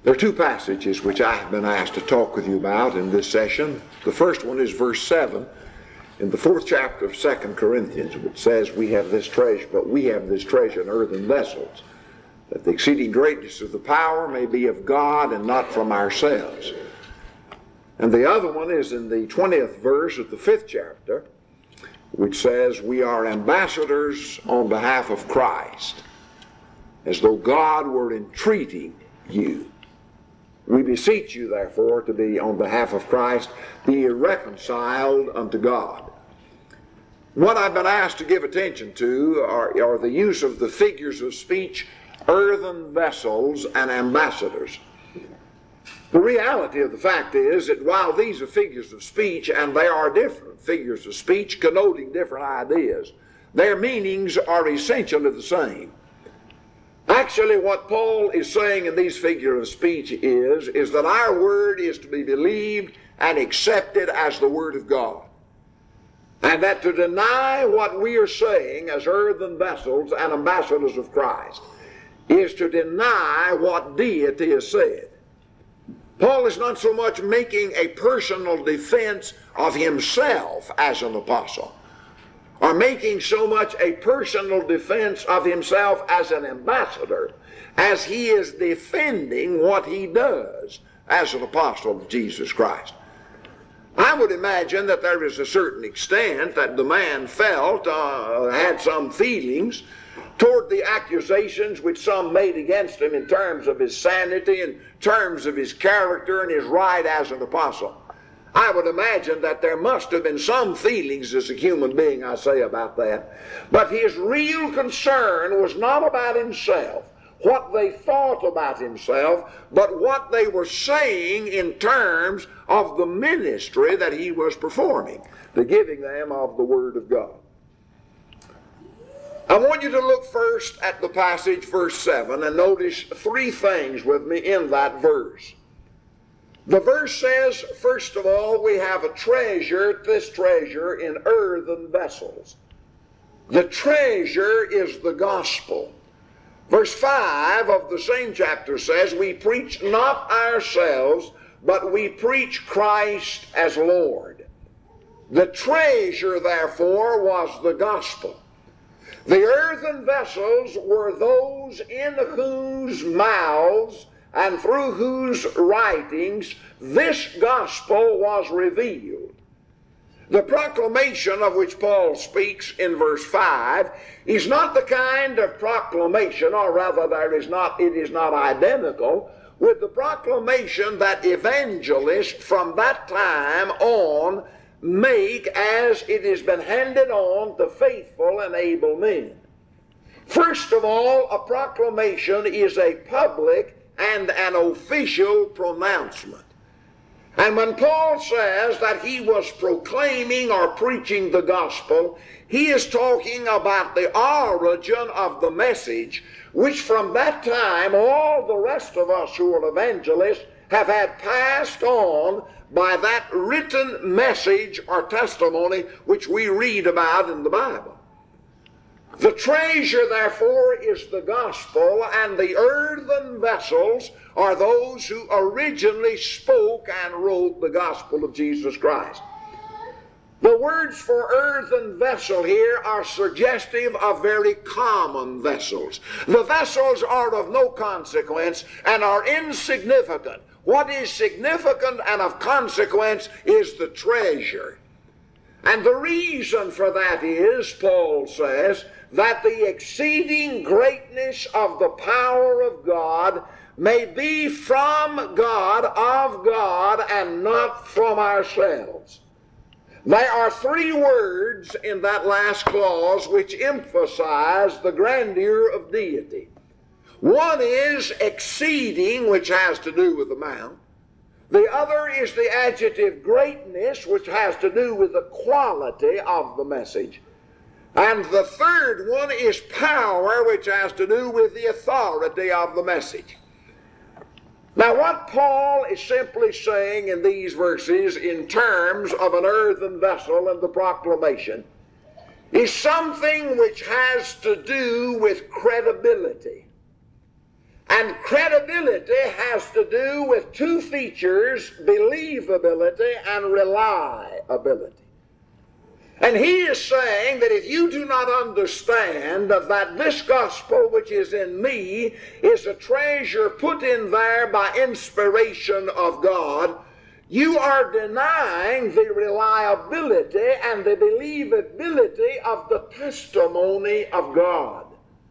There are two passages which I have been asked to talk with you about in this session. The first one is verse 7 in the 4th chapter of 2 Corinthians, which says, we have this treasure in earthen vessels, that the exceeding greatness of the power may be of God and not from ourselves. And the other one is in the 20th verse of the 5th chapter, which says, we are ambassadors on behalf of Christ, as though God were entreating you. We beseech you, therefore, to be on behalf of Christ, be reconciled unto God. What I've been asked to give attention to are the use of the figures of speech, earthen vessels, and ambassadors. The reality of the fact is that while these are figures of speech, and they are different figures of speech connoting different ideas, their meanings are essentially the same. Actually, what Paul is saying in these figures of speech is that our word is to be believed and accepted as the word of God. And that to deny what we are saying as earthen vessels and ambassadors of Christ is to deny what deity has said. Paul is not so much making a personal defense of himself as an apostle, or making so much a personal defense of himself as an ambassador, as he is defending what he does as an apostle of Jesus Christ. I would imagine that there is a certain extent that the man felt, had some feelings toward the accusations which some made against him in terms of his sanity, in terms of his character and his right as an apostle. I would imagine that there must have been some feelings as a human being, I say, about that. But his real concern was not about himself, what they thought about himself, but what they were saying in terms of the ministry that he was performing, the giving them of the Word of God. I want you to look first at the passage, verse 7, and notice three things with me in that verse. The verse says, first of all, we have a treasure, this treasure in earthen vessels. The treasure is the gospel. Verse 5 of the same chapter says, we preach not ourselves, but we preach Christ as Lord. The treasure, therefore, was the gospel. The earthen vessels were those in whose mouths and through whose writings this gospel was revealed. The proclamation of which Paul speaks in verse 5 is not the kind of proclamation, or rather it is not identical with the proclamation that evangelists from that time on make as it has been handed on to faithful and able men. First of all, a proclamation is a public and an official pronouncement. And when Paul says that he was proclaiming or preaching the gospel, he is talking about the origin of the message, which from that time all the rest of us who are evangelists have had passed on by that written message or testimony which we read about in the Bible. The treasure, therefore, is the gospel, and the earthen vessels are those who originally spoke and wrote the gospel of Jesus Christ. The words for earthen vessel here are suggestive of very common vessels. The vessels are of no consequence and are insignificant. What is significant and of consequence is the treasure. And the reason for that is, Paul says, that the exceeding greatness of the power of God may be from God, of God, and not from ourselves. There are three words in that last clause which emphasize the grandeur of deity. One is exceeding, which has to do with amount. The other is the adjective greatness, which has to do with the quality of the message. And the third one is power, which has to do with the authority of the message. Now, what Paul is simply saying in these verses in terms of an earthen vessel and the proclamation is something which has to do with credibility. And credibility has to do with two features, believability and reliability. And he is saying that if you do not understand that this gospel which is in me is a treasure put in there by inspiration of God, you are denying the reliability and the believability of the testimony of God.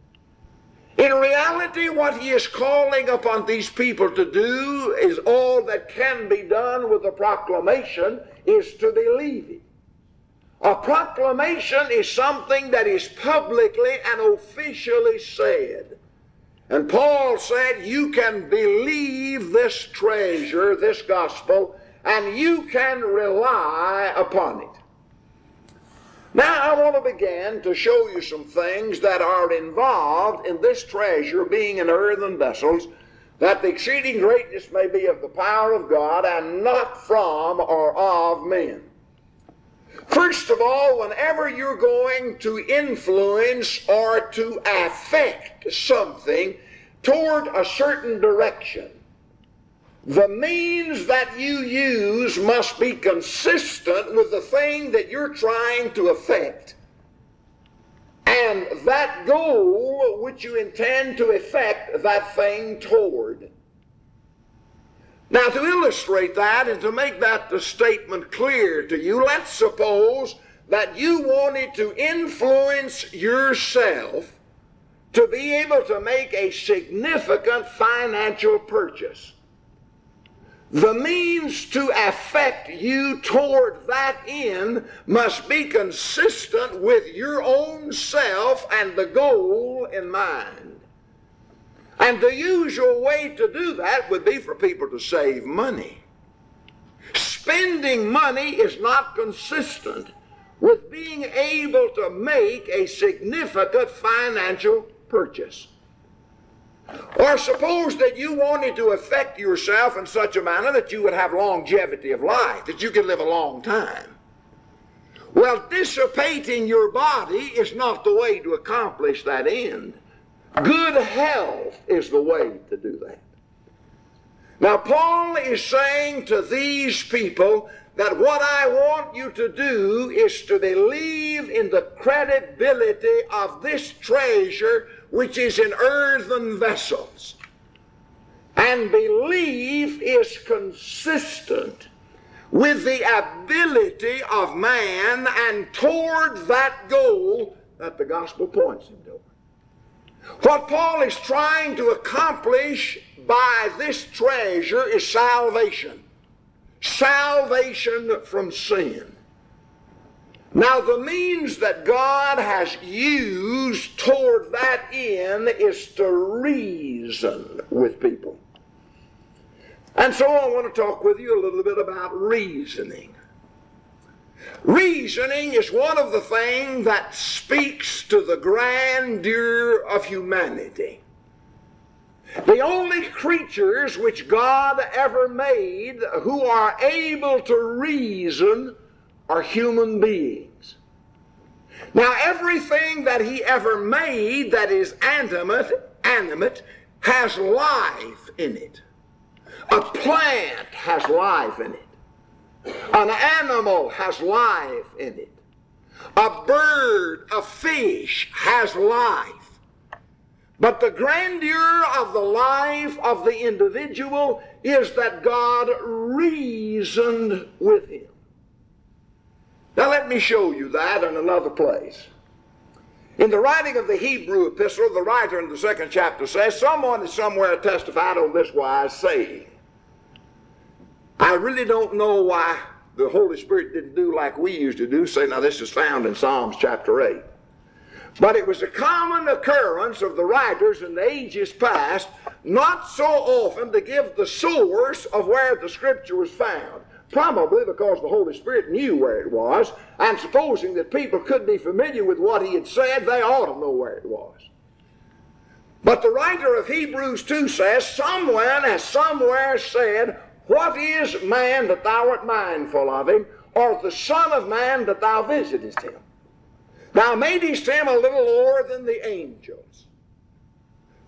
In reality, what he is calling upon these people to do is all that can be done with a proclamation is to believe it. A proclamation is something that is publicly and officially said. And Paul said, you can believe this treasure, this gospel, and you can rely upon it. Now I want to begin to show you some things that are involved in this treasure being in earthen vessels, that the exceeding greatness may be of the power of God and not from or of men. First of all, whenever you're going to influence or to affect something toward a certain direction, the means that you use must be consistent with the thing that you're trying to effect, and that goal which you intend to effect that thing toward. Now, to illustrate that and to make that the statement clear to you, let's suppose that you wanted to influence yourself to be able to make a significant financial purchase. The means to affect you toward that end must be consistent with your own self and the goal in mind. And the usual way to do that would be for people to save money. Spending money is not consistent with being able to make a significant financial purchase. Or suppose that you wanted to affect yourself in such a manner that you would have longevity of life, that you could live a long time. Well, dissipating your body is not the way to accomplish that end. Good health is the way to do that. Now, Paul is saying to these people that what I want you to do is to believe in the credibility of this treasure which is in earthen vessels. And belief is consistent with the ability of man and toward that goal that the gospel points him to. What Paul is trying to accomplish by this treasure is salvation. Salvation from sin. Now, the means that God has used toward that end is to reason with people. And so I want to talk with you a little bit about reasoning. Reasoning is one of the things that speaks to the grandeur of humanity. The only creatures which God ever made who are able to reason are human beings. Now, everything that he ever made that is animate, has life in it. A plant has life in it. An animal has life in it. A bird, a fish has life. But the grandeur of the life of the individual is that God reasoned with him. Now let me show you that in another place. In the writing of the Hebrew epistle, the writer in the 2nd chapter says, someone has somewhere testified on this wise, saying, I really don't know why the Holy Spirit didn't do like we used to do, say, now this is found in Psalms chapter 8. But it was a common occurrence of the writers in the ages past not so often to give the source of where the Scripture was found. Probably because the Holy Spirit knew where it was, and supposing that people could be familiar with what he had said, they ought to know where it was. But the writer of Hebrews 2 says, someone has somewhere said, what is man that thou art mindful of him, or the Son of Man that thou visitest him? Thou madest him a little lower than the angels.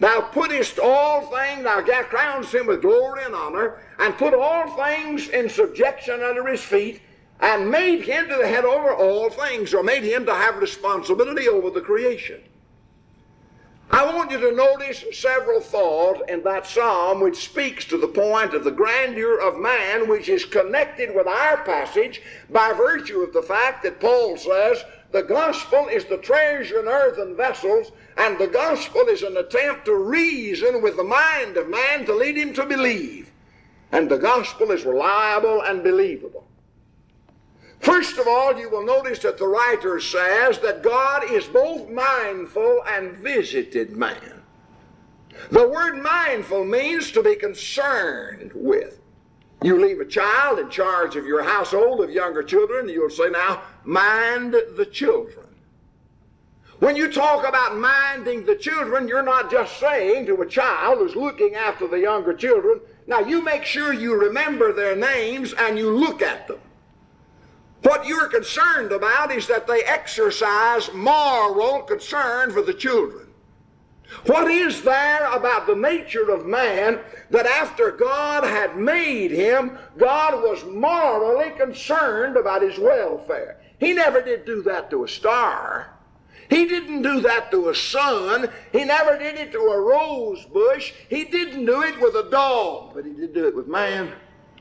Thou puttest all things, thou crownest him with glory and honor, and put all things in subjection under his feet, and made him to the head over all things, or made him to have responsibility over the creation. I want you to notice several thoughts in that psalm which speaks to the point of the grandeur of man, which is connected with our passage by virtue of the fact that Paul says the gospel is the treasure in earthen vessels, and the gospel is an attempt to reason with the mind of man to lead him to believe. And the gospel is reliable and believable. First of all, you will notice that the writer says that God is both mindful and visited man. The word mindful means to be concerned with. You leave a child in charge of your household of younger children, you'll say, now, mind the children. When you talk about minding the children, you're not just saying to a child who's looking after the younger children, now you make sure you remember their names and you look at them. What you're concerned about is that they exercise moral concern for the children. What is there about the nature of man that after God had made him, God was morally concerned about his welfare? He never did do that to a star. He didn't do that to a sun. He never did it to a rose bush. He didn't do it with a dog, but he did do it with man.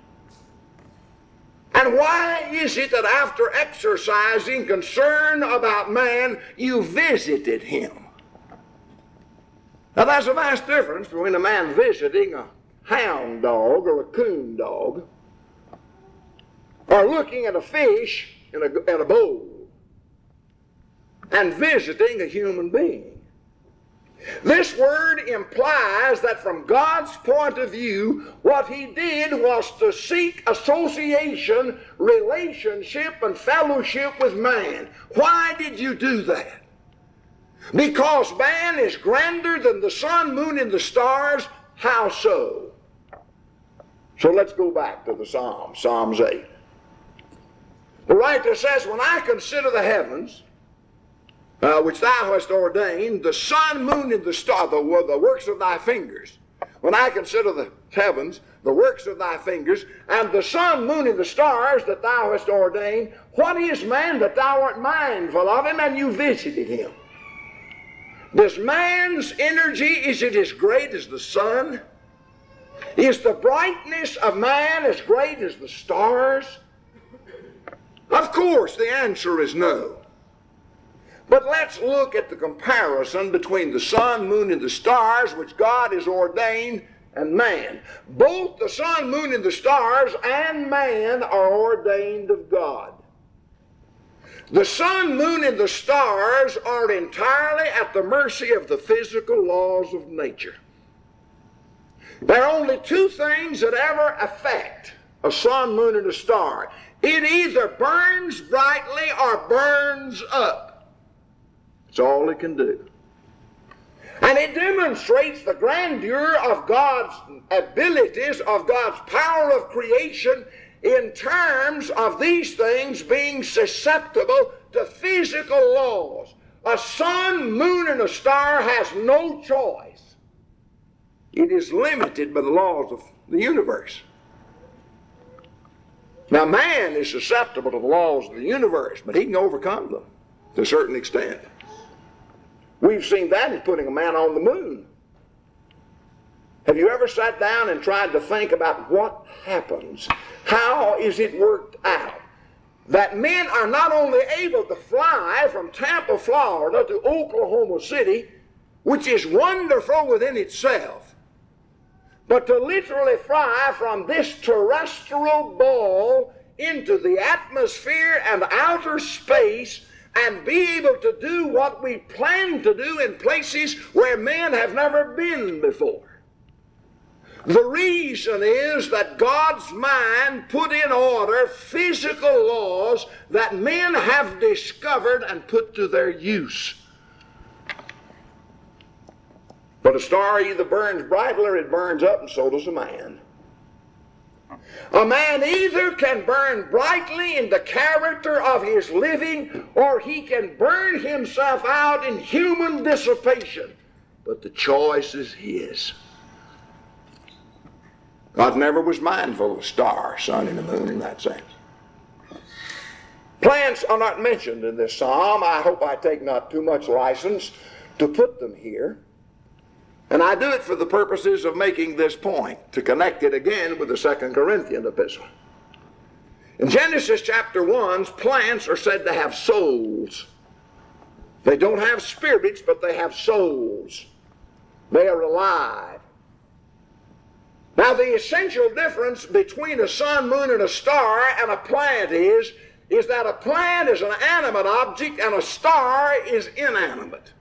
And why is it that after exercising concern about man, you visited him? Now there's a vast difference between a man visiting a hound dog or a coon dog, or looking at a fish in a bowl, and visiting a human being. This word implies that from God's point of view, what he did was to seek association, relationship, and fellowship with man. Why did you do that? Because man is grander than the sun, moon, and the stars. How so? So let's go back to the Psalms, Psalms 8. The writer says, when I consider the heavens, which thou hast ordained, the sun, moon, and the star, the works of thy fingers. When I consider the heavens, the works of thy fingers, and the sun, moon, and the stars that thou hast ordained, what is man that thou art mindful of him, and you visited him? Does man's energy, is it as great as the sun? Is the brightness of man as great as the stars? Of course, the answer is no. But let's look at the comparison between the sun, moon, and the stars, which God has ordained, and man. Both the sun, moon, and the stars and man are ordained of God. The sun, moon, and the stars are entirely at the mercy of the physical laws of nature. There are only two things that ever affect a sun, moon, and a star. It either burns brightly or burns up. That's all it can do. And it demonstrates the grandeur of God's abilities, of God's power of creation in terms of these things being susceptible to physical laws. A sun, moon, and a star has no choice. It is limited by the laws of the universe. Now man is susceptible to the laws of the universe, but he can overcome them to a certain extent. We've seen that in putting a man on the moon. Have you ever sat down and tried to think about what happens? How is it worked out that men are not only able to fly from Tampa, Florida to Oklahoma City, which is wonderful within itself, but to literally fly from this terrestrial ball into the atmosphere and outer space and be able to do what we plan to do in places where men have never been before. The reason is that God's mind put in order physical laws that men have discovered and put to their use. But a star either burns brightly or it burns up, and so does a man. A man either can burn brightly in the character of his living, or he can burn himself out in human dissipation. but the choice is His. God never was mindful of the stars, sun, and the moon in that sense. Plants are not mentioned in this psalm. I hope I take not too much license to put them here. And I do it for the purposes of making this point, to connect it again with the 2 Corinthians epistle. In Genesis chapter 1, plants are said to have souls. They don't have spirits, but they have souls. They are alive. Now, the essential difference between a sun, moon, and a star and a plant is that a plant is an animate object and a star is inanimate.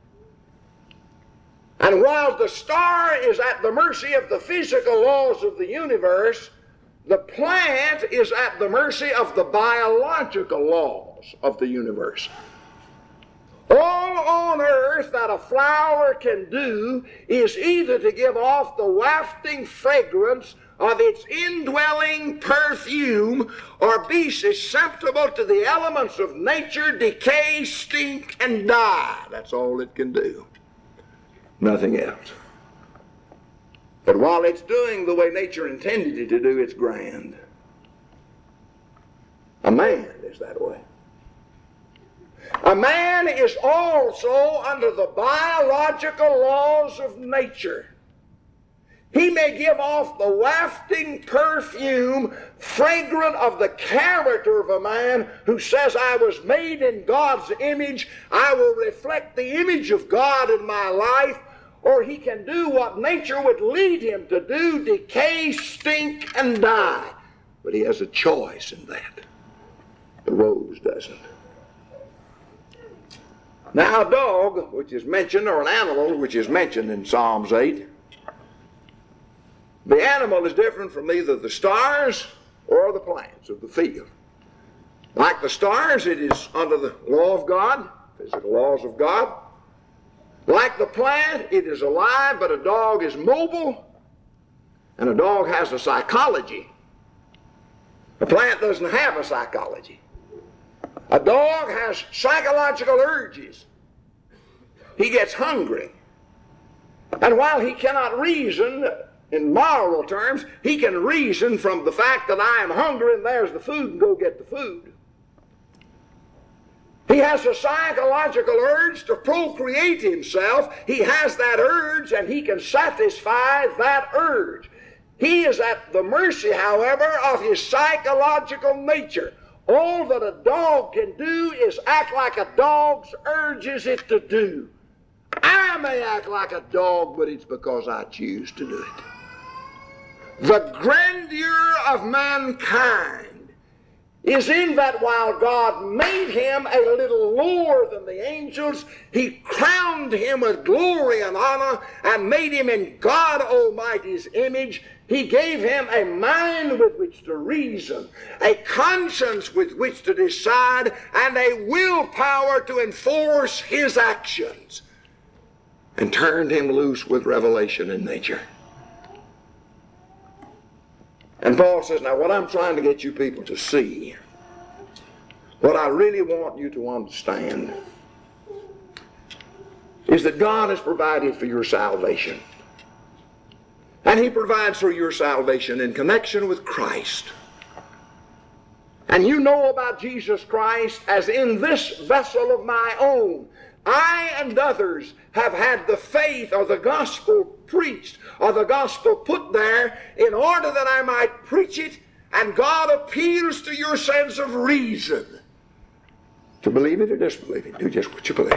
And while the star is at the mercy of the physical laws of the universe, the plant is at the mercy of the biological laws of the universe. All on earth that a flower can do is either to give off the wafting fragrance of its indwelling perfume or be susceptible to the elements of nature, decay, stink, and die. That's all it can do. Nothing else. But while it's doing the way nature intended it to do, it's grand. A man is that way. A man is also under the biological laws of nature. He may give off the wafting perfume, fragrant of the character of a man who says, I was made in God's image, I will reflect the image of God in my life, or he can do what nature would lead him to do, decay, stink, and die. But he has a choice in that. The rose doesn't. Now, a dog, which is mentioned, or an animal, which is mentioned in Psalms 8, the animal is different from either the stars or the plants of the field. Like the stars, it is under the law of God, physical laws of God. Like the plant, it is alive, but a dog is mobile, and a dog has a psychology. A plant doesn't have a psychology. A dog has psychological urges. He gets hungry. And while he cannot reason in moral terms, he can reason from the fact that I am hungry and there's the food and go get the food. He has a psychological urge to procreate himself. He has that urge and he can satisfy that urge. He is at the mercy, however, of his psychological nature. All that a dog can do is act like a dog's urges it to do. I may act like a dog, but it's because I choose to do it. The grandeur of mankind is in that while God made him a little lower than the angels, he crowned him with glory and honor and made him in God Almighty's image. He gave him a mind with which to reason, a conscience with which to decide, and a willpower to enforce his actions, and turned him loose with revelation in nature. And Paul says, now what I'm trying to get you people to see, what I really want you to understand, is that God has provided for your salvation. And he provides for your salvation in connection with Christ. And you know about Jesus Christ as in this vessel of my own, I and others have had the faith or the gospel preached or the gospel put there in order that I might preach it, and God appeals to your sense of reason to believe it or disbelieve it. Do just what you believe.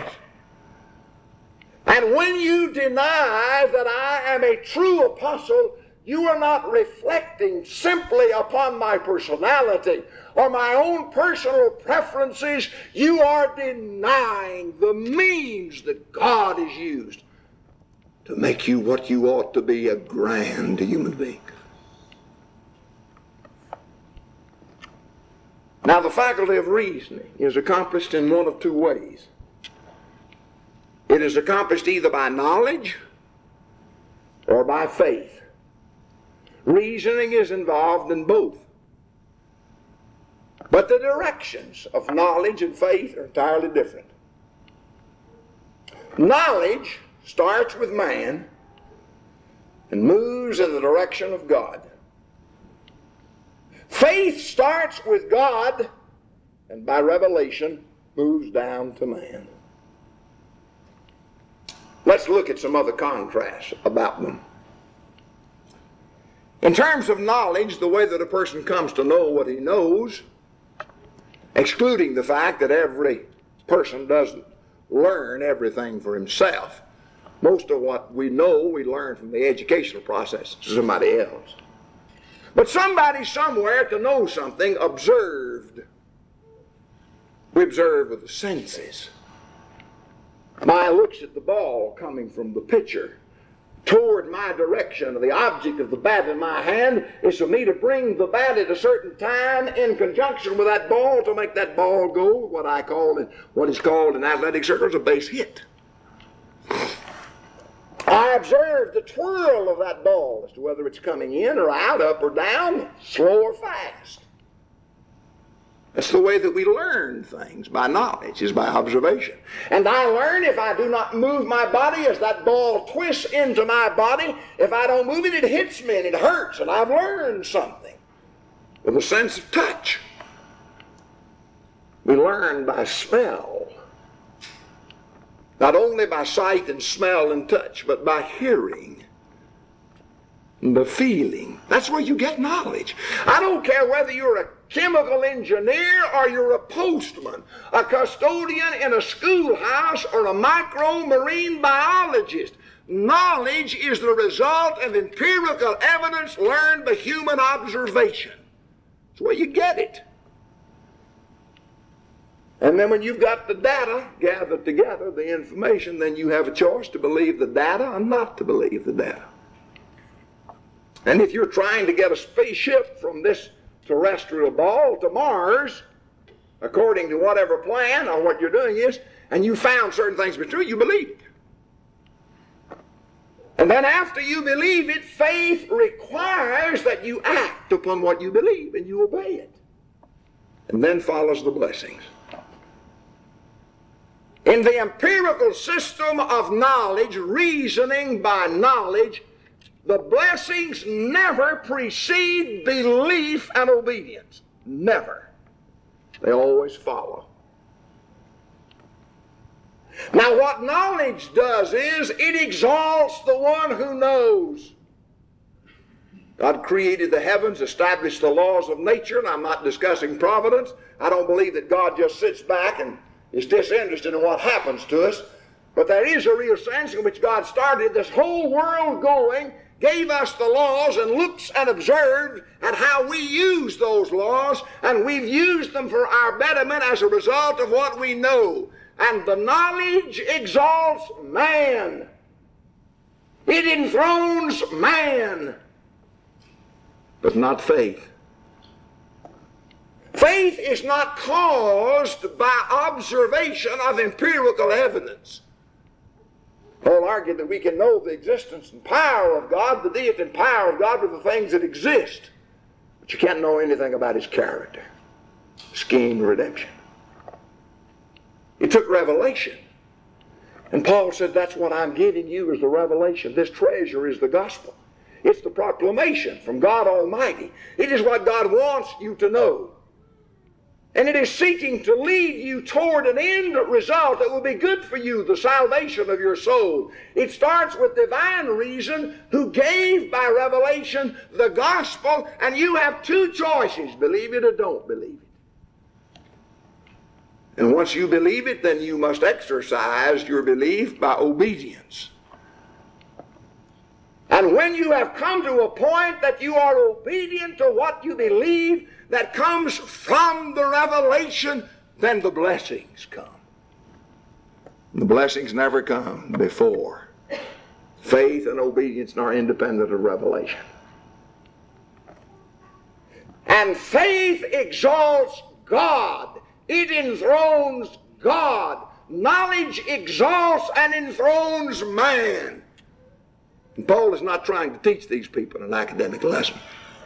And when you deny that I am a true apostle, you are not reflecting simply upon my personality or my own personal preferences. You are denying the means that God has used to make you what you ought to be, a grand human being. Now, the faculty of reasoning is accomplished in one of two ways. It is accomplished either by knowledge or by faith. Reasoning is involved in both. But the directions of knowledge and faith are entirely different. Knowledge starts with man and moves in the direction of God. Faith starts with God and by revelation moves down to man. Let's look at some other contrasts about them. In terms of knowledge, the way that a person comes to know what he knows, excluding the fact that every person doesn't learn everything for himself. Most of what we know, we learn from the educational process of somebody else. But somebody somewhere, to know something, observed. We observe with the senses. My eye looks at the ball coming from the pitcher toward my direction. The object of the bat in my hand is for me to bring the bat at a certain time in conjunction with that ball to make that ball go what is called in athletic circles a base hit. I observe the twirl of that ball as to whether it's coming in or out, up or down, slow or fast. That's the way that we learn things by knowledge, is by observation. And I learn if I do not move my body as that ball twists into my body. If I don't move it, it hits me and it hurts, and I've learned something with a sense of touch. We learn by smell. Not only by sight and smell and touch, but by hearing and by feeling. That's where you get knowledge. I don't care whether you're a chemical engineer or you're a postman, a custodian in a schoolhouse, or a micro-marine biologist. Knowledge is the result of empirical evidence learned by human observation. That's where you get it. And then when you've got the data gathered together, the information, then you have a choice to believe the data or not to believe the data. And if you're trying to get a spaceship from this terrestrial ball to Mars, according to whatever plan or what you're doing is, and you found certain things to be true, you believe it. And then after you believe it, faith requires that you act upon what you believe and you obey it. And then follows the blessings. In the empirical system of knowledge, reasoning by knowledge, the blessings never precede belief and obedience. Never. They always follow. Now what knowledge does is it exalts the one who knows. God created the heavens, established the laws of nature, and I'm not discussing providence. I don't believe that God just sits back and is disinterested in what happens to us. But there is a real sense in which God started this whole world going, gave us the laws, and looks and observed at how we use those laws, and we've used them for our betterment as a result of what we know. And the knowledge exalts man. It enthrones man, but not faith. Faith is not caused by observation of empirical evidence. Paul argued that we can know the existence and power of God, the deity and power of God, with the things that exist. But you can't know anything about his character, scheme, redemption. It took revelation. And Paul said, that's what I'm giving you is the revelation. This treasure is the gospel. It's the proclamation from God Almighty. It is what God wants you to know. And it is seeking to lead you toward an end result that will be good for you, the salvation of your soul. It starts with divine reason, who gave by revelation the gospel, and you have two choices, believe it or don't believe it. And once you believe it, then you must exercise your belief by obedience. And when you have come to a point that you are obedient to what you believe that comes from the revelation, then the blessings come. The blessings never come before. Faith and obedience are independent of revelation. And faith exalts God. It enthrones God. Knowledge exalts and enthrones man. And Paul is not trying to teach these people an academic lesson.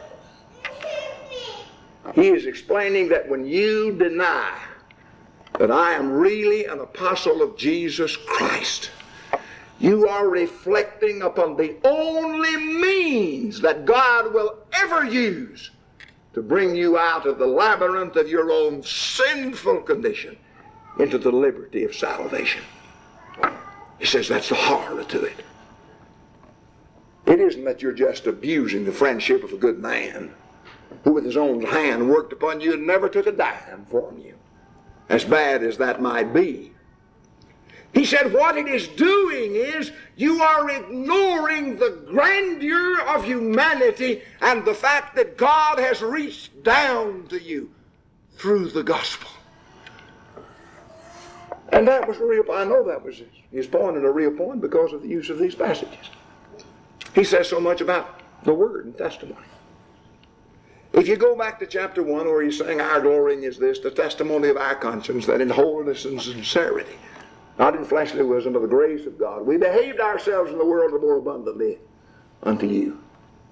He is explaining that when you deny that I am really an apostle of Jesus Christ, You are reflecting upon the only means that God will ever use to bring you out of the labyrinth of your own sinful condition into the liberty of salvation. He says that's the horror to it. It isn't that you're just abusing the friendship of a good man who with his own hand worked upon you and never took a dime from you, as bad as that might be. He said what it is doing is you are ignoring the grandeur of humanity and the fact that God has reached down to you through the gospel. And that was a real point. I know that was his point and a real point because of the use of these passages. He says so much about the word and testimony. If you go back to chapter 1 where he's saying our glorying is this, the testimony of our conscience, that in holiness and sincerity, not in fleshly wisdom, but the grace of God, we behaved ourselves in the world the more abundantly unto you.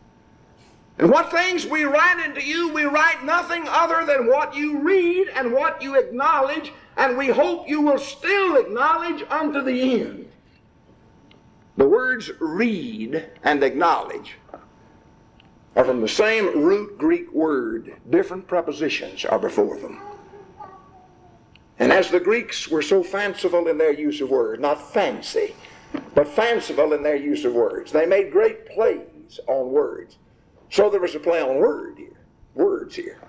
And what things we write unto you, we write nothing other than what you read and what you acknowledge, and we hope you will still acknowledge unto the end. The words read and acknowledge are from the same root Greek word. Different prepositions are before them. And as the Greeks were so fanciful in their use of words, not fancy, but fanciful in their use of words, they made great plays on words. So there was a play on words here.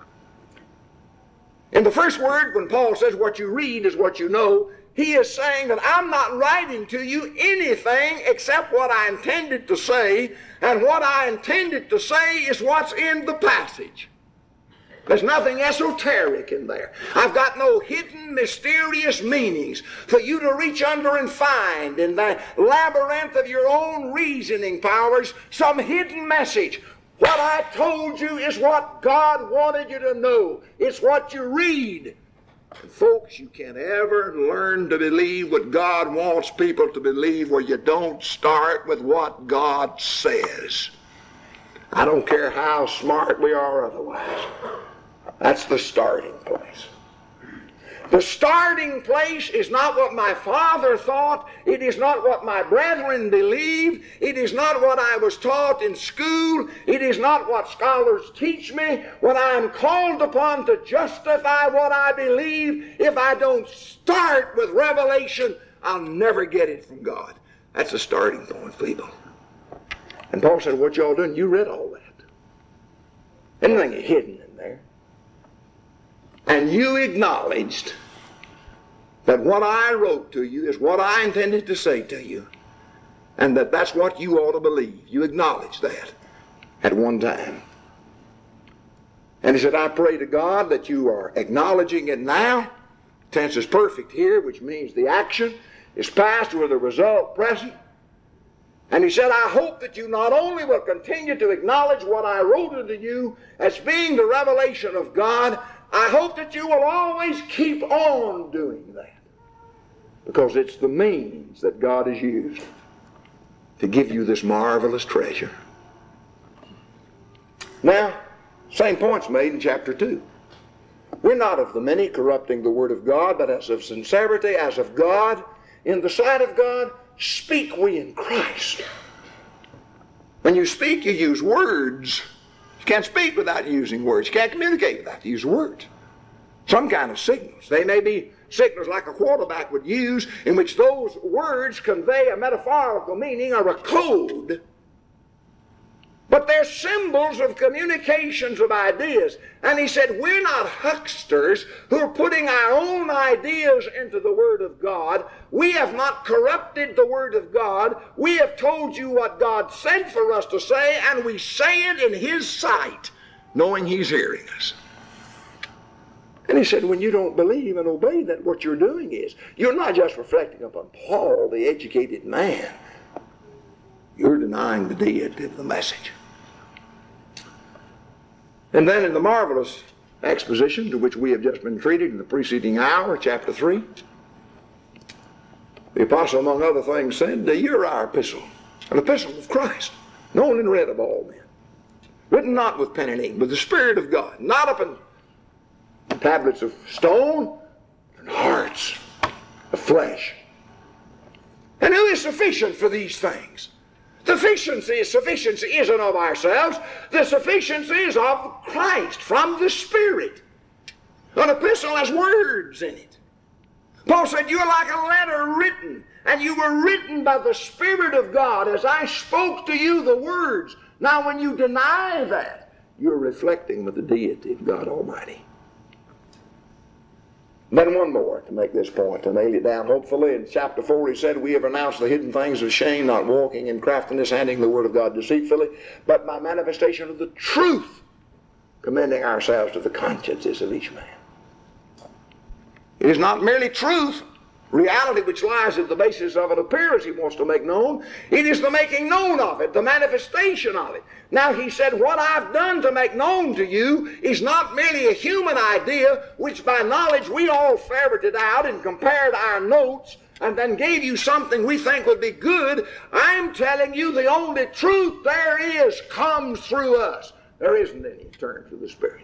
In the first word, when Paul says what you read is what you know, he is saying that I'm not writing to you anything except what I intended to say, and what I intended to say is what's in the passage. There's nothing esoteric in there. I've got no hidden, mysterious meanings for you to reach under and find in the labyrinth of your own reasoning powers some hidden message. What I told you is what God wanted you to know. It's what you read. And folks, you can't ever learn to believe what God wants people to believe where you don't start with what God says. I don't care how smart we are otherwise. That's the starting place. The starting place is not what my father thought. It is not what my brethren believe. It is not what I was taught in school. It is not what scholars teach me. When I am called upon to justify what I believe, if I don't start with revelation, I'll never get it from God. That's the starting point, people. And Paul said, what y'all doing? You read all that. Anything hidden in there. And you acknowledged that what I wrote to you is what I intended to say to you, and that that's what you ought to believe. You acknowledged that at one time. And he said, I pray to God that you are acknowledging it now. Tense is perfect here, which means the action is past with the result present. And he said, I hope that you not only will continue to acknowledge what I wrote unto you as being the revelation of God, I hope that you will always keep on doing that, because it's the means that God has used to give you this marvelous treasure. Now, same point's made in chapter 2. We're not of the many corrupting the word of God, but as of sincerity, as of God, in the sight of God, speak we in Christ. When you speak, you use words. You can't speak without using words. You can't communicate without the use of words. Some kind of signals. They may be signals like a quarterback would use, in which those words convey a metaphorical meaning or a code. But they're symbols of communications of ideas. And he said, we're not hucksters who are putting our own ideas into the Word of God. We have not corrupted the Word of God. We have told you what God said for us to say, and we say it in His sight, knowing He's hearing us. And he said, when you don't believe and obey that, what you're doing is, you're not just reflecting upon Paul, the educated man. You're denying the deity of the message. And then in the marvelous exposition to which we have just been treated in the preceding hour, chapter 3, the apostle, among other things, said, you're our epistle, an epistle of Christ, known and read of all men, written not with pen and ink, but the Spirit of God, not upon tablets of stone, and hearts of flesh. And who is sufficient for these things? The sufficiency isn't of ourselves. The sufficiency is of Christ, from the Spirit. An epistle has words in it. Paul said, you're like a letter written, and you were written by the Spirit of God as I spoke to you the words. Now when you deny that, you're reflecting with the deity of God Almighty. Then one more to make this point, to nail it down. Hopefully in chapter 4 he said, we have renounced the hidden things of shame, not walking in craftiness, handling the word of God deceitfully, but by manifestation of the truth, commending ourselves to the consciences of each man. It is not merely truth, reality which lies at the basis of an appearance he wants to make known. It is the making known of it, the manifestation of it. Now he said, what I've done to make known to you is not merely a human idea which by knowledge we all ferreted out and compared our notes and then gave you something we think would be good. I'm telling you the only truth there is comes through us. There isn't any in terms of the Spirit.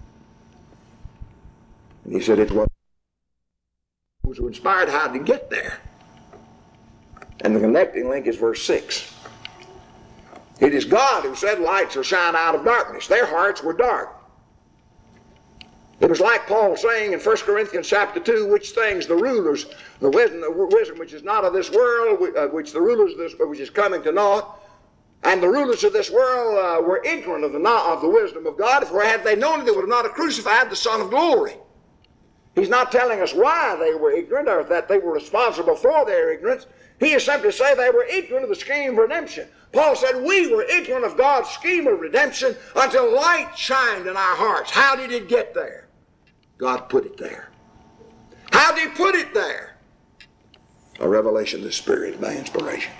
And he said it was those who were inspired how to get there. And the connecting link is verse 6. It is God who said light shall shine out of darkness. Their hearts were dark. It was like Paul saying in 1 Corinthians chapter 2, which things the rulers, the wisdom which is not of this world, which the rulers of this, which is coming to naught, and the rulers of this world were ignorant of the wisdom of God. For had they known it, they would have not have crucified the Son of glory. He's not telling us why they were ignorant or that they were responsible for their ignorance. He is simply saying they were ignorant of the scheme of redemption. Paul said we were ignorant of God's scheme of redemption until light shined in our hearts. How did it get there? God put it there. How did he put it there? A revelation of the Spirit by inspiration.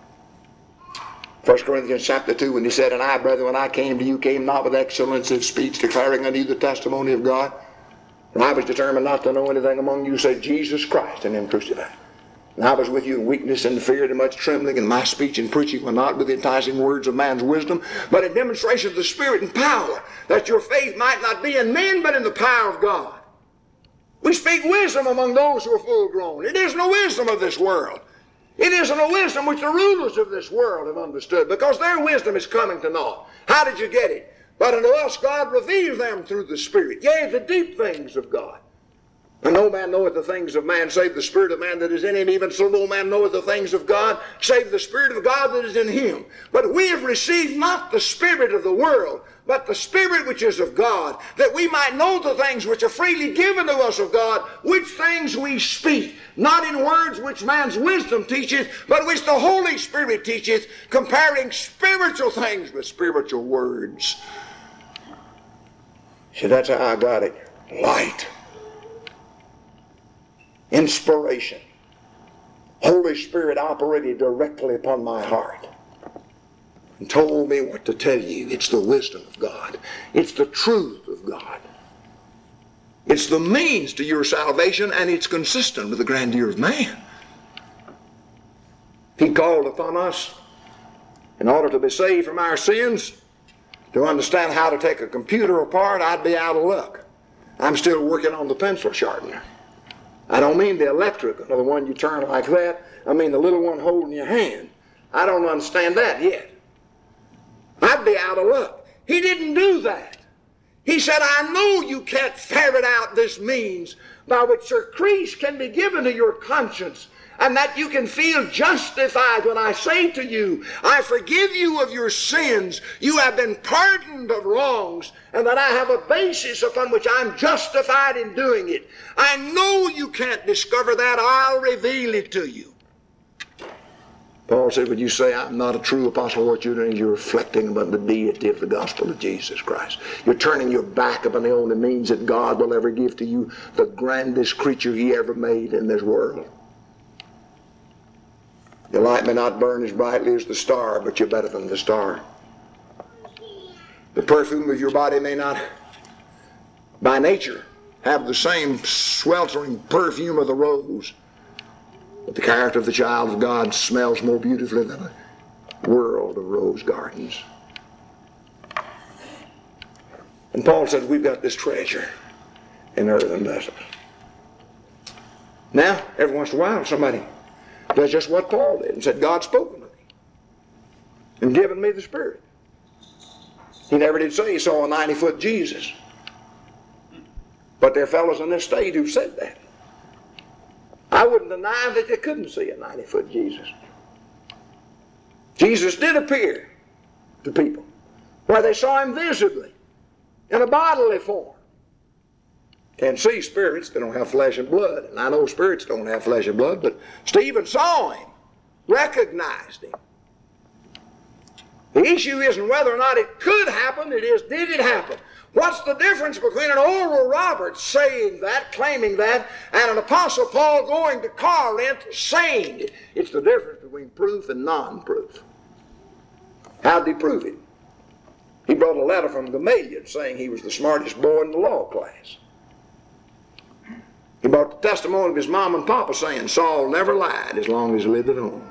1 Corinthians chapter 2, when he said, and I, brethren, when I came to you, came not with excellence of speech, declaring unto you the testimony of God. And I was determined not to know anything among you save Jesus Christ and him crucified. And I was with you in weakness and fear and much trembling, and my speech and preaching were not with the enticing words of man's wisdom, but in demonstration of the Spirit and power, that your faith might not be in men, but in the power of God. We speak wisdom among those who are full grown. It isn't a wisdom of this world. It isn't a wisdom which the rulers of this world have understood, because their wisdom is coming to naught. How did you get it? But unto us God reveals them through the Spirit, yea, the deep things of God. And no man knoweth the things of man, save the Spirit of man that is in him. Even so no man knoweth the things of God, save the Spirit of God that is in him. But we have received not the spirit of the world, but the Spirit which is of God, that we might know the things which are freely given to us of God, which things we speak, not in words which man's wisdom teacheth, but which the Holy Spirit teacheth, comparing spiritual things with spiritual words. See, that's how I got it. Light. Inspiration. Holy Spirit operated directly upon my heart and told me what to tell you. It's the wisdom of God. It's the truth of God. It's the means to your salvation, and it's consistent with the grandeur of man. He called upon us in order to be saved from our sins. To understand how to take a computer apart, I'd be out of luck. I'm still working on the pencil sharpener. I don't mean the electric, the one you turn like that. I mean the little one holding your hand. I don't understand that yet. I'd be out of luck. He didn't do that. He said, I know you can't ferret out this means by which surcease can be given to your conscience, and that you can feel justified when I say to you, I forgive you of your sins, you have been pardoned of wrongs, and that I have a basis upon which I'm justified in doing it. I know you can't discover that. I'll reveal it to you. Paul said, when you say I'm not a true apostle, what you're doing is you're reflecting upon the deity of the gospel of Jesus Christ. You're turning your back upon the only means that God will ever give to you, the grandest creature he ever made in this world. Your light may not burn as brightly as the star, but you're better than the star. The perfume of your body may not, by nature, have the same sweltering perfume of the rose, but the character of the child of God smells more beautifully than a world of rose gardens. And Paul said, we've got this treasure in earthen vessels. Now, every once in a while, somebody That's just what Paul did, and said, God's spoken to me and given me the Spirit. He never did say he saw a 90-foot Jesus. But there are fellows in this state who've said that. I wouldn't deny that they couldn't see a 90-foot Jesus. Jesus did appear to people where they saw him visibly in a bodily form. Can't see spirits, they don't have flesh and blood. And I know spirits don't have flesh and blood, but Stephen saw him, recognized him. The issue isn't whether or not it could happen, it is, did it happen? What's the difference between an Oral Roberts saying that, claiming that, and an Apostle Paul going to Corinth saying it? It's the difference between proof and non-proof. How did he prove it? He brought a letter from Gamaliel saying he was the smartest boy in the law class. He brought the testimony of his mom and papa saying Saul never lied as long as he lived at home.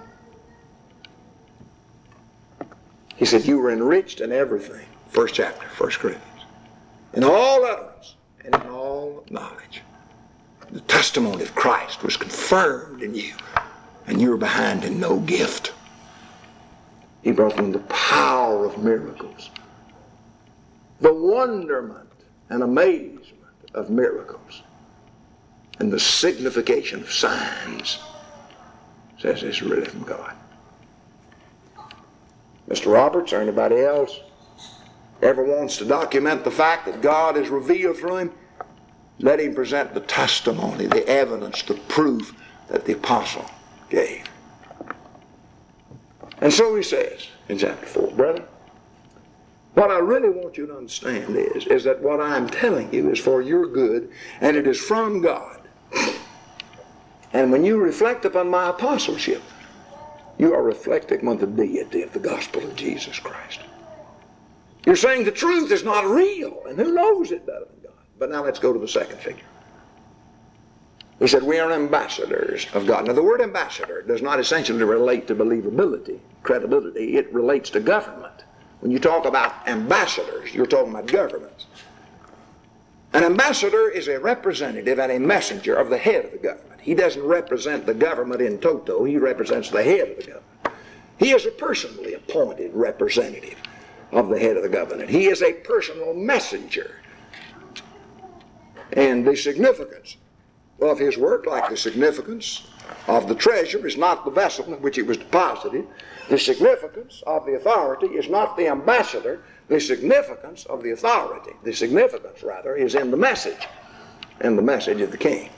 He said, you were enriched in everything. First chapter, 1 Corinthians. In all utterance and in all knowledge. The testimony of Christ was confirmed in you, and you were behind in no gift. He brought them the power of miracles, the wonderment and amazement of miracles, and the signification of signs. Says it's really from God. Mr. Roberts or anybody else ever wants to document the fact that God is revealed through him, let him present the testimony, the evidence, the proof that the apostle gave. And so he says in chapter 4, brethren, what I really want you to understand is that what I'm telling you is for your good, and it is from God. And when you reflect upon my apostleship, you are reflecting on the deity of the gospel of Jesus Christ. You're saying the truth is not real, and who knows it better than God? But now let's go to the second figure. He said, we are ambassadors of God. Now the word ambassador does not essentially relate to believability, credibility. It relates to government. When you talk about ambassadors, you're talking about governments. An ambassador is a representative and a messenger of the head of the government. He doesn't represent the government in toto. He represents the head of the government. He is a personally appointed representative of the head of the government. He is a personal messenger. And the significance of his work, like the significance of the treasure, is not the vessel in which it was deposited. The significance of the authority is not the ambassador. The significance of the authority, the significance rather, is in the message of the king.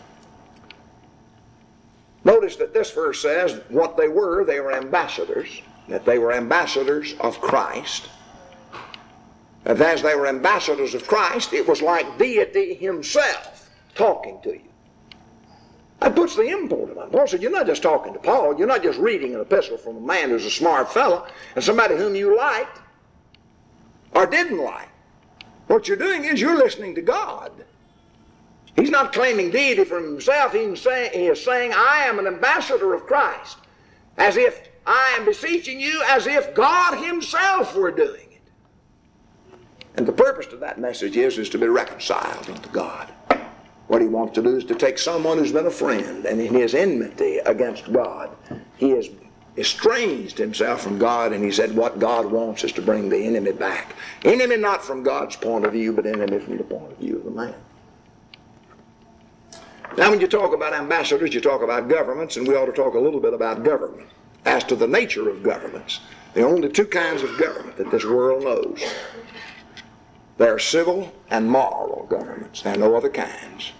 Notice that this verse says what they were ambassadors, that they were ambassadors of Christ. And as they were ambassadors of Christ, it was like deity himself talking to you. That puts the import of it. Paul said, you're not just talking to Paul, you're not just reading an epistle from a man who's a smart fellow and somebody whom you liked or didn't like. What you're doing is you're listening to God. He's not claiming deity for himself. He is saying, I am an ambassador of Christ, as if I am beseeching you as if God himself were doing it. And the purpose of that message is to be reconciled unto God. What he wants to do is to take someone who's been a friend, and in his enmity against God, he has estranged himself from God, and he said what God wants is to bring the enemy back. Enemy not from God's point of view, but enemy from the point of view of the man. Now when you talk about ambassadors, you talk about governments, and we ought to talk a little bit about government. As to the nature of governments, there are only two kinds of government that this world knows. There are civil and moral governments. There are no other kinds.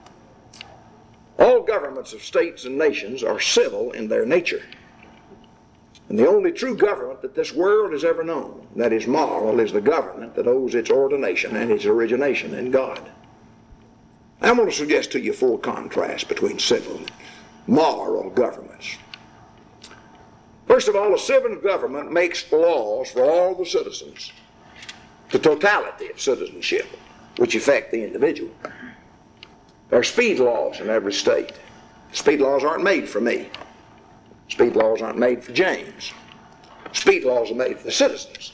All governments of states and nations are civil in their nature. And the only true government that this world has ever known, that is moral, is the government that owes its ordination and its origination in God. I want to suggest to you four contrasts between civil and moral governments. First of all, a civil government makes laws for all the citizens, the totality of citizenship, which affect the individual. There are speed laws in every state. Speed laws aren't made for me. Speed laws aren't made for James. Speed laws are made for the citizens.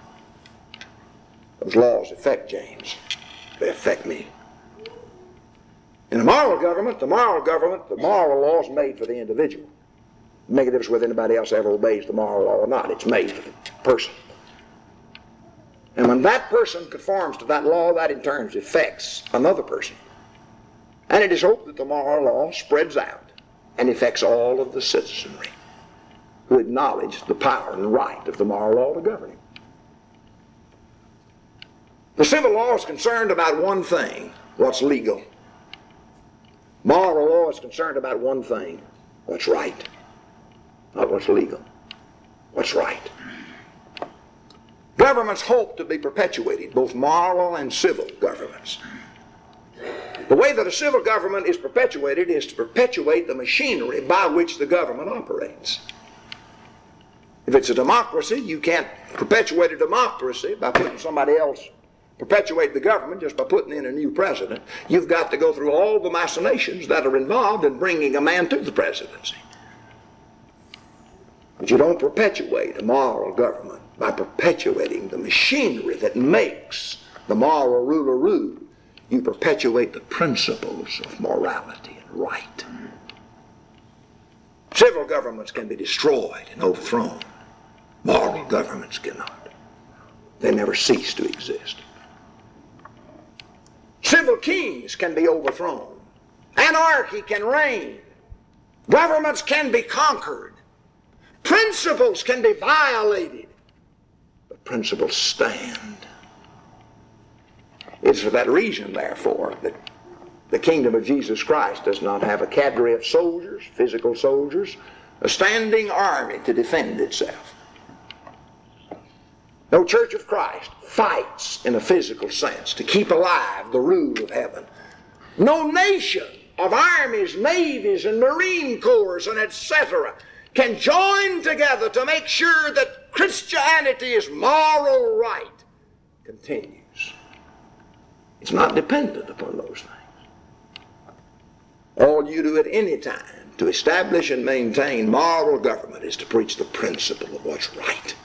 Those laws affect James. They affect me. In a moral government, the moral laws are made for the individual. Make a difference whether anybody else ever obeys the moral law or not. It's made for the person. And when that person conforms to that law, that in turn affects another person. And it is hoped that the moral law spreads out and affects all of the citizenry who acknowledge the power and right of the moral law to govern him. The civil law is concerned about one thing, what's legal. Moral law is concerned about one thing, what's right. Not what's legal, what's right. Governments hope to be perpetuated, both moral and civil governments. The way that a civil government is perpetuated is to perpetuate the machinery by which the government operates. If it's a democracy, you can't perpetuate a democracy by putting somebody else, perpetuate the government just by putting in a new president. You've got to go through all the machinations that are involved in bringing a man to the presidency. But you don't perpetuate a moral government by perpetuating the machinery that makes the moral ruler rule. You perpetuate the principles of morality and right. Civil governments can be destroyed and overthrown. Moral governments cannot. They never cease to exist. Civil kings can be overthrown. Anarchy can reign. Governments can be conquered. Principles can be violated. But principles stand. It's for that reason, therefore, that the kingdom of Jesus Christ does not have a cadre of soldiers, physical soldiers, a standing army to defend itself. No Church of Christ fights in a physical sense to keep alive the rule of heaven. No nation of armies, navies, and marine corps, and etc. can join together to make sure that Christianity's moral right continues. It's not dependent upon those things. All you do at any time to establish and maintain moral government is to preach the principle of what's right.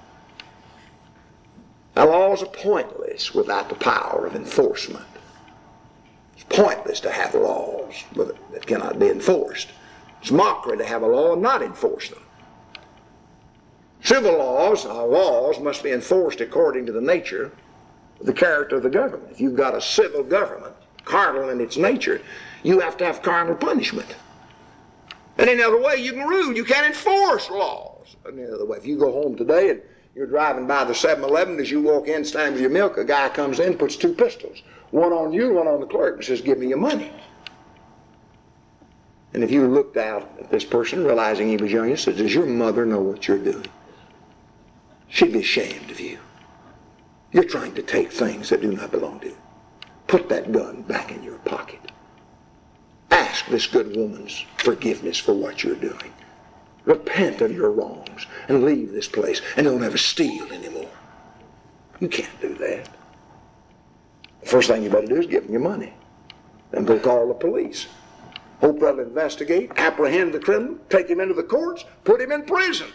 Now, laws are pointless without the power of enforcement. It's pointless to have laws that cannot be enforced. It's mockery to have a law and not enforce them. Civil laws must be enforced according to the nature, the character of the government. If you've got a civil government, carnal in its nature, you have to have carnal punishment. And any other way you can rule, you can't enforce laws. Any other way, if you go home today and you're driving by the 7-Eleven, as you walk in, standing with your milk, a guy comes in, puts 2 pistols, one on you, one on the clerk, and says, "Give me your money." And if you looked out at this person, realizing he was young, you said, "Does your mother know what you're doing?" She'd be ashamed of you. You're trying to take things that do not belong to you. Put that gun back in your pocket. Ask this good woman's forgiveness for what you're doing. Repent of your wrongs and leave this place and don't ever steal anymore. You can't do that. The first thing you better do is give them your money. Then go call the police. Hope they'll investigate, apprehend the criminal, take him into the courts, put him in prison.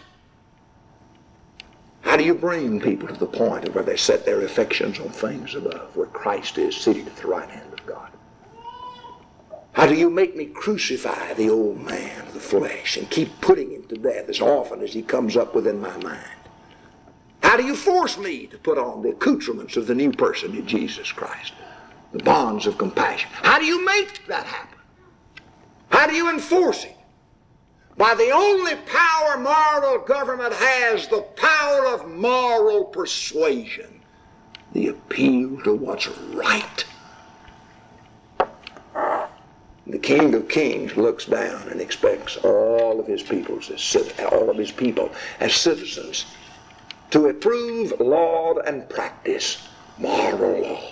How do you bring people to the point of where they set their affections on things above, where Christ is seated at the right hand of God? How do you make me crucify the old man of the flesh and keep putting him to death as often as he comes up within my mind? How do you force me to put on the accoutrements of the new person in Jesus Christ, the bonds of compassion? How do you make that happen? How do you enforce it? By the only power moral government has, the power of moral persuasion, the appeal to what's right. The King of Kings looks down and expects all of his people as citizens to approve, laud, and practice moral law.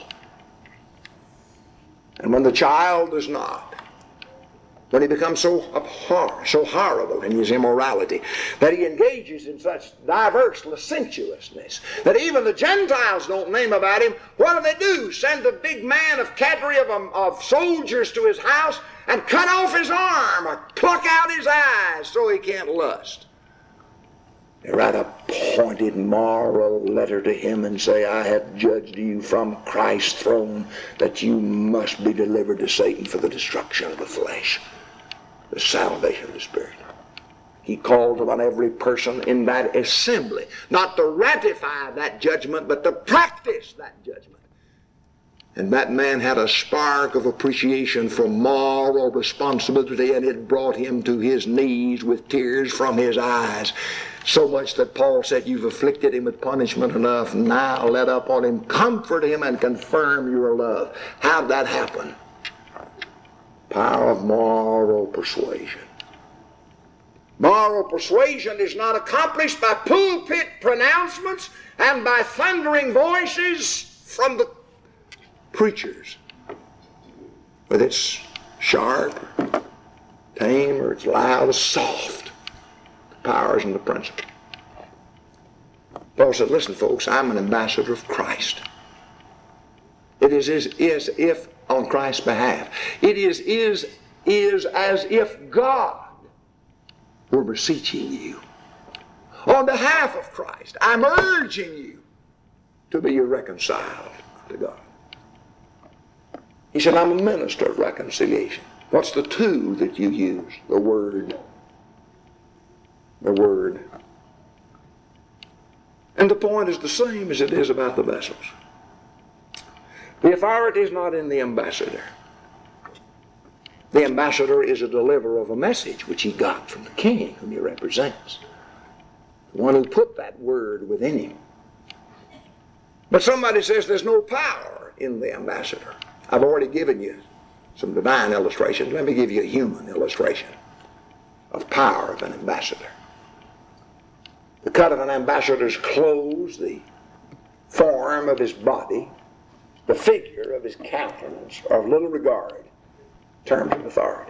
And when the child does not, when he becomes so horrible in his immorality, that he engages in such diverse licentiousness, that even the Gentiles don't name about him, what do? Send a big man of cadre of soldiers to his house and cut off his arm or pluck out his eyes so he can't lust. They write a pointed moral letter to him and say, "I have judged you from Christ's throne that you must be delivered to Satan for the destruction of the flesh, the salvation of the spirit." He called upon every person in that assembly not to ratify that judgment, but to practice that judgment. And that man had a spark of appreciation for moral responsibility, and it brought him to his knees with tears from his eyes. So much that Paul said, you've afflicted him with punishment enough. Now let up on him, comfort him, and confirm your love. How'd that happen? Power of moral persuasion. Moral persuasion is not accomplished by pulpit pronouncements and by thundering voices from the preachers, whether it's sharp, tame, or it's loud or soft. The powers and the principle. Paul said, listen folks, I'm an ambassador of Christ. It is as if on Christ's behalf. It is as if God were beseeching you. On behalf of Christ, I'm urging you to be reconciled to God. He said, I'm a minister of reconciliation. What's the tool that you use? The Word. The Word. And the point is the same as it is about the vessels. The authority is not in the ambassador. The ambassador is a deliverer of a message which he got from the king whom he represents. The one who put that word within him. But somebody says there's no power in the ambassador. I've already given you some divine illustrations. Let me give you a human illustration of power of an ambassador. The cut of an ambassador's clothes, the form of his body, the figure of his countenance are of little regard in terms of authority.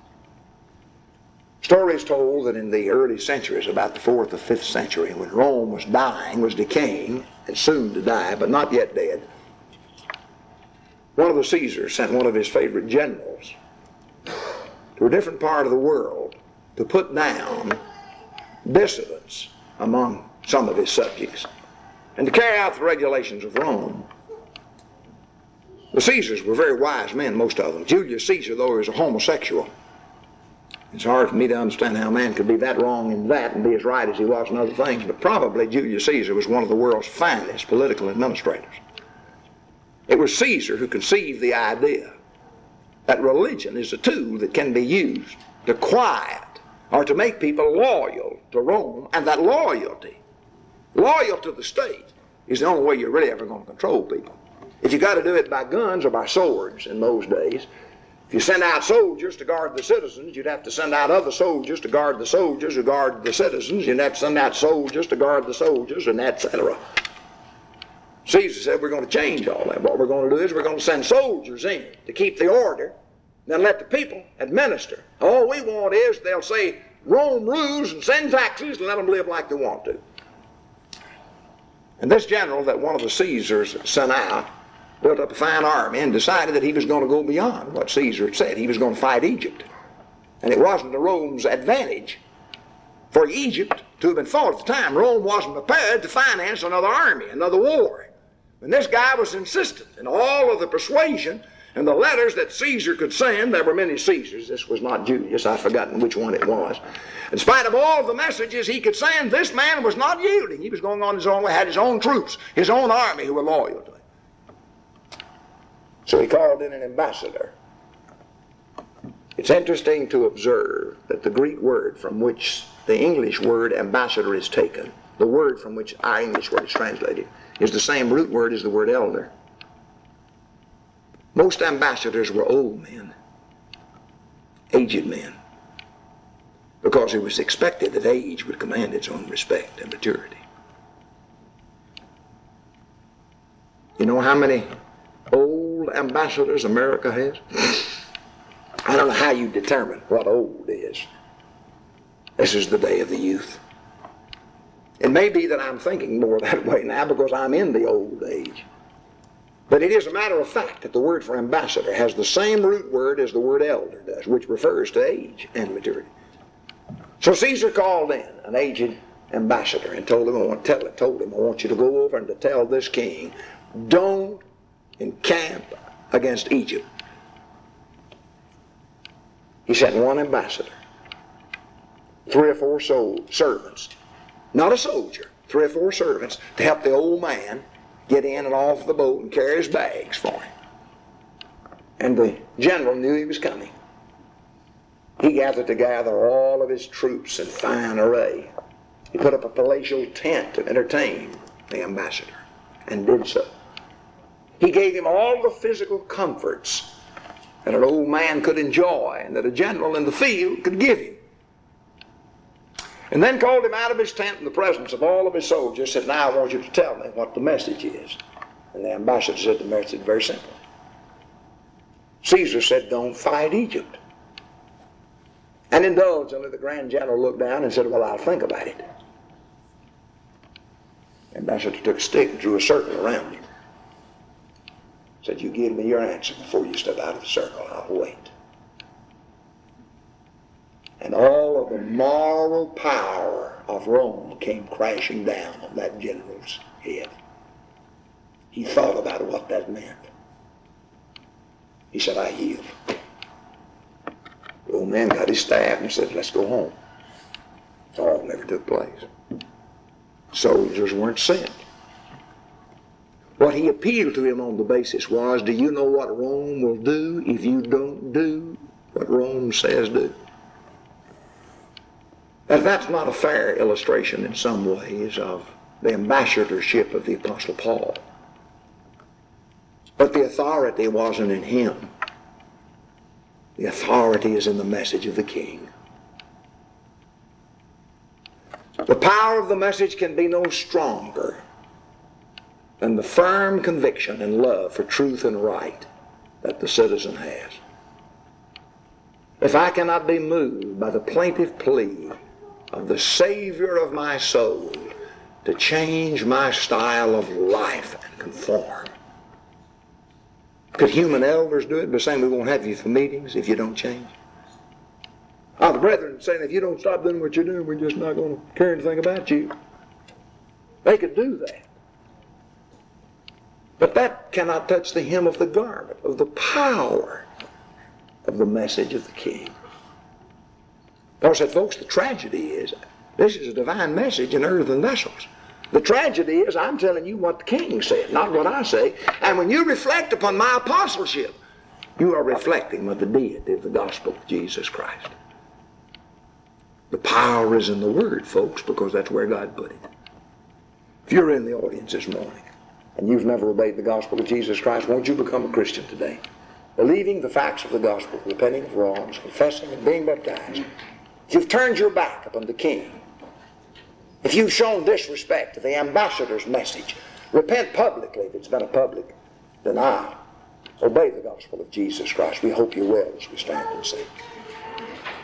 Story is told that in the early centuries, about the 4th or 5th century, when Rome was dying, was decaying, and soon to die, but not yet dead, one of the Caesars sent one of his favorite generals to a different part of the world to put down dissidents among some of his subjects and to carry out the regulations of Rome. The Caesars were very wise men, most of them. Julius Caesar, though he was a homosexual, it's hard for me to understand how a man could be that wrong in that and be as right as he was in other things, but probably Julius Caesar was one of the world's finest political administrators. It was Caesar who conceived the idea that religion is a tool that can be used to quiet or to make people loyal to Rome, and that loyal to the state, is the only way you're really ever going to control people. If you got to do it by guns or by swords in those days, if you send out soldiers to guard the citizens, you'd have to send out other soldiers to guard the soldiers who guard the citizens. You'd have to send out soldiers to guard the soldiers, and etc. Caesar said, we're going to change all that. What we're going to do is we're going to send soldiers in to keep the order, then let the people administer. All we want is, they'll say, Rome rules, and send taxes and let them live like they want to. And this general that one of the Caesars sent out built up a fine army and decided that he was going to go beyond what Caesar had said. He was going to fight Egypt. And it wasn't to Rome's advantage for Egypt to have been fought at the time. Rome wasn't prepared to finance another army, another war. And this guy was insistent in all of the persuasion and the letters that Caesar could send. There were many Caesars. This was not Julius. I've forgotten which one it was. In spite of all of the messages he could send, this man was not yielding. He was going on his own way, had his own troops, his own army who were loyal to him. So he called in an ambassador. It's interesting to observe that the Greek word from which the English word ambassador is taken, the word from which our English word is translated, is the same root word as the word elder. Most ambassadors were old men, aged men, because it was expected that age would command its own respect and maturity. You know how many old ambassadors America has? I don't know how you determine what old is. This is the day of the youth. It may be that I'm thinking more that way now because I'm in the old age. But it is a matter of fact that the word for ambassador has the same root word as the word elder does, which refers to age and maturity. So Caesar called in an aged ambassador and told him, I want you to go over and to tell this king, don't encamp against Egypt. He sent one ambassador. 3 or 4 servants, not a soldier, 3 or 4 servants to help the old man get in and off the boat and carry his bags for him. And the general knew he was coming. He gathered together all of his troops in fine array. He put up a palatial tent to entertain the ambassador, and did so. He gave him all the physical comforts that an old man could enjoy and that a general in the field could give him. And then called him out of his tent in the presence of all of his soldiers, said, "Now I want you to tell me what the message is." And the ambassador said the message is very simple. Caesar said, "Don't fight Egypt." And indulgently the grand general looked down and said, "Well, I'll think about it." The ambassador took a stick and drew a circle around him. Said, "You give me your answer before you step out of the circle. I'll wait." And all of the moral power of Rome came crashing down on that general's head. He thought about what that meant. He said, "I yield." The old man got his staff and said, "Let's go home." It all never took place. Soldiers weren't sent. What he appealed to him on the basis was, do you know what Rome will do if you don't do what Rome says do? And that's not a fair illustration in some ways of the ambassadorship of the Apostle Paul. But the authority wasn't in him. The authority is in the message of the King. The power of the message can be no stronger than the firm conviction and love for truth and right that the citizen has. If I cannot be moved by the plaintive plea of the Savior of my soul to change my style of life and conform. Could human elders do it by saying, "We won't have you for meetings if you don't change"? The brethren saying, "If you don't stop doing what you're doing, we're just not going to care anything about you." They could do that. But that cannot touch the hem of the garment of the power of the message of the King. Paul said, folks, the tragedy is, this is a divine message in earthen vessels. The tragedy is I'm telling you what the King said, not what I say. And when you reflect upon my apostleship, you are reflecting on the deity of the gospel of Jesus Christ. The power is in the Word, folks, because that's where God put it. If you're in the audience this morning and you've never obeyed the gospel of Jesus Christ, won't you become a Christian today? Believing the facts of the gospel, repenting of wrongs, confessing and being baptized. If you've turned your back upon the King, if you've shown disrespect to the ambassador's message, repent publicly if it's been a public denial. Obey the gospel of Jesus Christ. We hope you will as we stand and sing.